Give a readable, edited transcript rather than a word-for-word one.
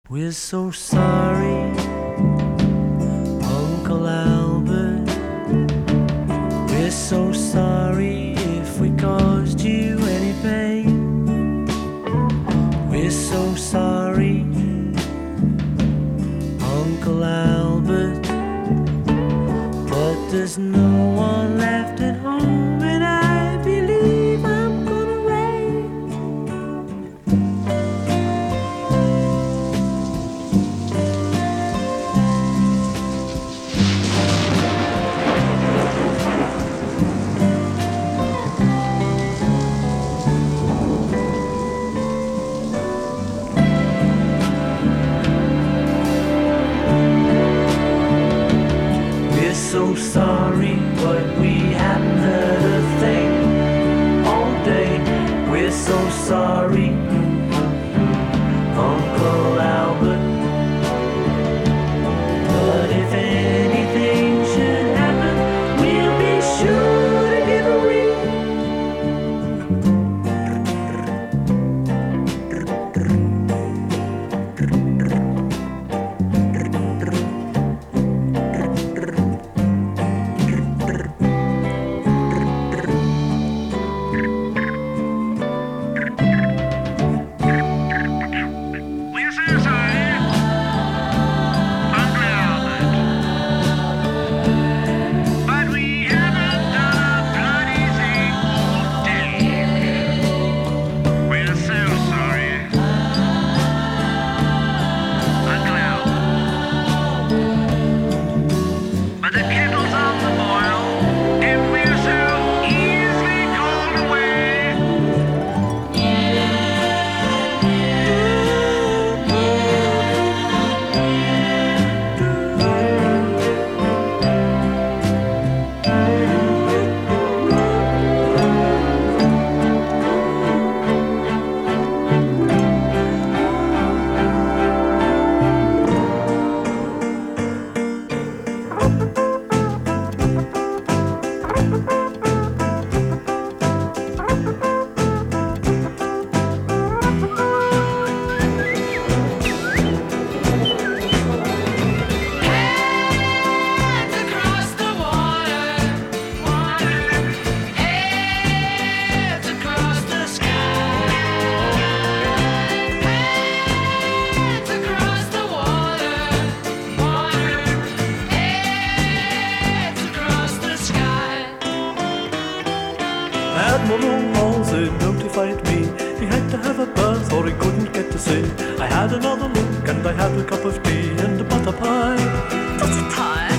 We're so sorry, Uncle Albert. We're so sorry if we caused you any pain. We're so sorry, Uncle Albert. But there's no one left at home, and I believe I'm gonna rain. We're so sorry, but we haven't heard a thing all day. We're so sorry, Uncle Albert. But if anything should happen, we'll be sure to give a ring. We're so sorry, Uncle Albert. But we haven't done a bloody thing all day. We're so sorry, Uncle Albert. But the kettle's on the boil, and we're so easily called away. Hands across the water, heads across the sky. Hands across the water, heads across the sky. Admiral Halsey notified me he had to have a berth or he couldn't get to sea. I had another look and I had a cup of tea and a butter pie. Butter pie?